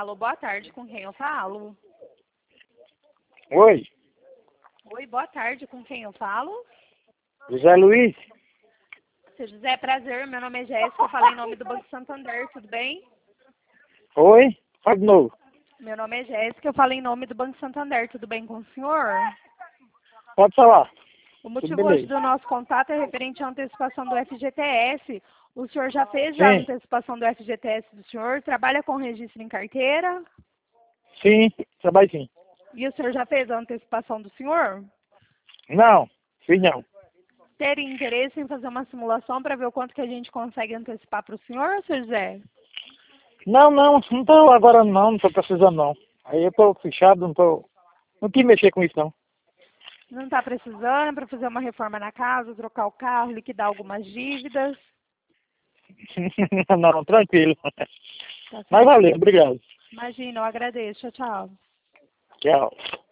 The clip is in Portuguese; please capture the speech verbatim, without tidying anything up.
Alô, boa tarde, com quem eu falo? Oi, Oi, boa tarde, com quem eu falo? José Luiz? Seu José, prazer, meu nome é Jéssica, eu falei em nome do Banco Santander, tudo bem? Oi, faz de novo. Meu nome é Jéssica, eu falei em nome do Banco Santander, tudo bem com o senhor? Pode falar. O Tudo motivo hoje beleza. do nosso contato é referente à antecipação do F G T S. O senhor já fez a Sim, antecipação do F G T S do senhor? Trabalha com registro em carteira? sim, trabalho sim. E o senhor já fez a antecipação do senhor? Não, fiz não. Teria interesse em fazer uma simulação para ver o quanto que a gente consegue antecipar para o senhor, seu José? Não, não, não tô agora não, não tô precisando não. Aí eu tô fechado, não tô... Não quis mexer com isso não. Não está precisando para fazer uma reforma na casa, trocar o carro, liquidar algumas dívidas? Não, tranquilo. Tá Mas certo. valeu, obrigado. Imagina, eu agradeço. Tchau, tchau. Tchau.